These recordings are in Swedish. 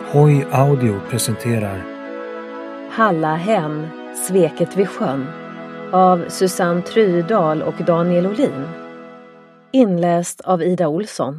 Hoj Audio presenterar Halla hem, sveket vid sjön av Susanne Trydal och Daniel Olin. Inläst av Ida Olsson.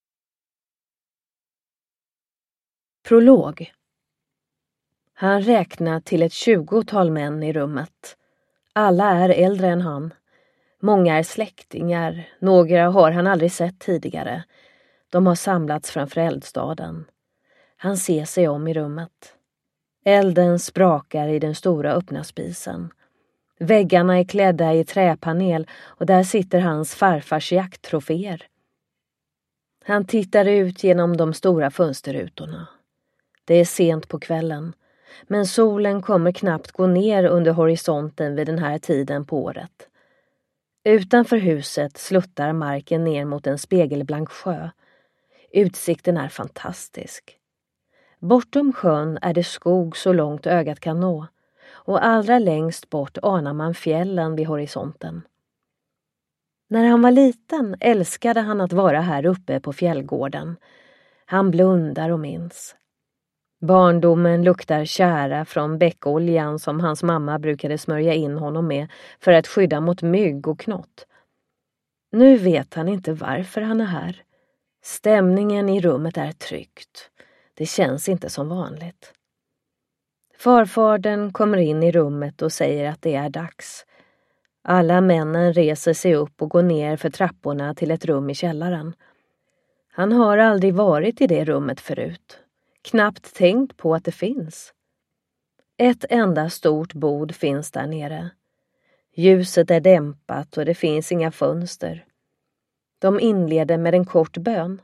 Prolog. Han räknar till ett 20-tal män i rummet. Alla är äldre än han. Många är släktingar, några har han aldrig sett tidigare. De har samlats framför eldstaden. Han ser sig om i rummet. Elden sprakar i den stora öppna spisen. Väggarna är klädda i träpanel och där sitter hans farfars jakttroféer. Han tittar ut genom de stora fönsterrutorna. Det är sent på kvällen, men solen kommer knappt gå ner under horisonten vid den här tiden på året. Utanför huset sluttar marken ner mot en spegelblank sjö. Utsikten är fantastisk. Bortom sjön är det skog så långt ögat kan nå, och allra längst bort anar man fjällen vid horisonten. När han var liten älskade han att vara här uppe på fjällgården. Han blundar och minns. Barndomen luktar kära från bäckoljan som hans mamma brukade smörja in honom med för att skydda mot mygg och knott. Nu vet han inte varför han är här. Stämningen i rummet är tryckt. Det känns inte som vanligt. Farfadern kommer in i rummet och säger att det är dags. Alla männen reser sig upp och går ner för trapporna till ett rum i källaren. Han har aldrig varit i det rummet förut. Knappt tänkt på att det finns. Ett enda stort bord finns där nere. Ljuset är dämpat och det finns inga fönster. De inleder med en kort bön.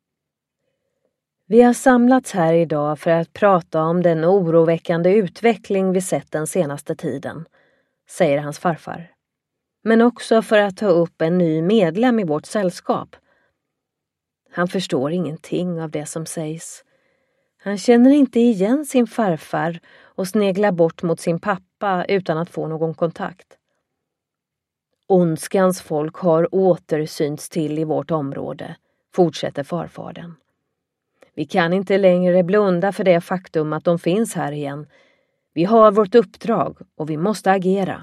Vi har samlats här idag för att prata om den oroväckande utveckling vi sett den senaste tiden, säger hans farfar. Men också för att ta upp en ny medlem i vårt sällskap. Han förstår ingenting av det som sägs. Han känner inte igen sin farfar och sneglar bort mot sin pappa utan att få någon kontakt. Ondskans folk har återsynts till i vårt område, fortsätter farfadern. Vi kan inte längre blunda för det faktum att de finns här igen. Vi har vårt uppdrag och vi måste agera.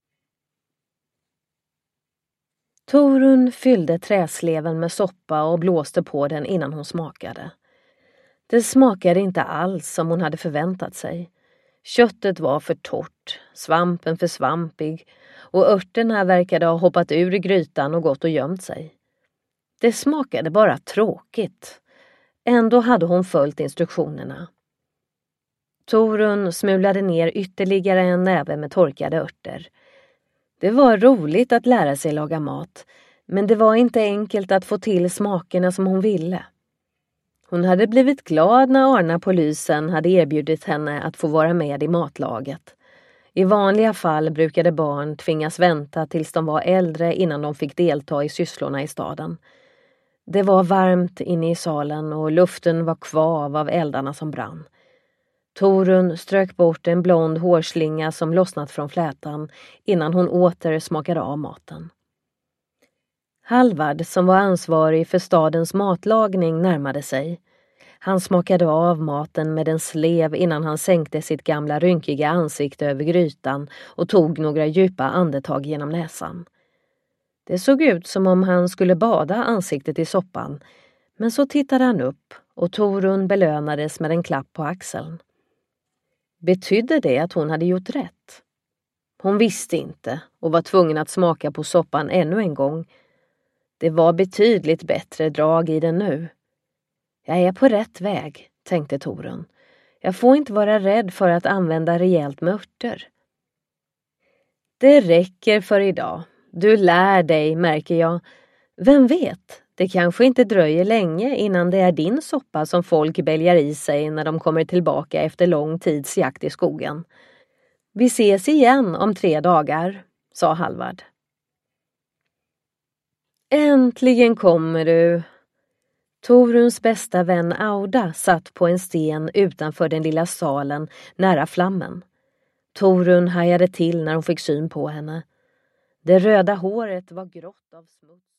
Torun fyllde träsleven med soppa och blåste på den innan hon smakade. Det smakade inte alls som hon hade förväntat sig. Köttet var för torrt, svampen för svampig och örterna verkade ha hoppat ur grytan och gått och gömt sig. Det smakade bara tråkigt. Ändå hade hon följt instruktionerna. Torun smulade ner ytterligare en näve med torkade örter. Det var roligt att lära sig laga mat, men det var inte enkelt att få till smakerna som hon ville. Hon hade blivit glad när Arna polisen hade erbjudit henne att få vara med i matlaget. I vanliga fall brukade barn tvingas vänta tills de var äldre innan de fick delta i sysslorna i staden. Det var varmt inne i salen och luften var kvav av eldarna som brann. Torun strök bort en blond hårslinga som lossnat från flätan innan hon åter smakade av maten. Halvard, som var ansvarig för stadens matlagning, närmade sig. Han smakade av maten med en slev innan han sänkte sitt gamla rynkiga ansikte över grytan och tog några djupa andetag genom näsan. Det såg ut som om han skulle bada ansiktet i soppan, men så tittade han upp och Torun belönades med en klapp på axeln. Betydde det att hon hade gjort rätt? Hon visste inte och var tvungen att smaka på soppan ännu en gång. Det var betydligt bättre drag i den nu. Jag är på rätt väg, tänkte Torun. Jag får inte vara rädd för att använda rejält med örter. Det räcker för idag. Du lär dig, märker jag. Vem vet, det kanske inte dröjer länge innan det är din soppa som folk bälgar i sig när de kommer tillbaka efter lång tids jakt i skogen. Vi ses igen om 3 dagar, sa Halvard. Äntligen kommer du. Toruns bästa vän Auda satt på en sten utanför den lilla salen nära flammen. Torun hajade till när hon fick syn på henne. Det röda håret var grått av smuts.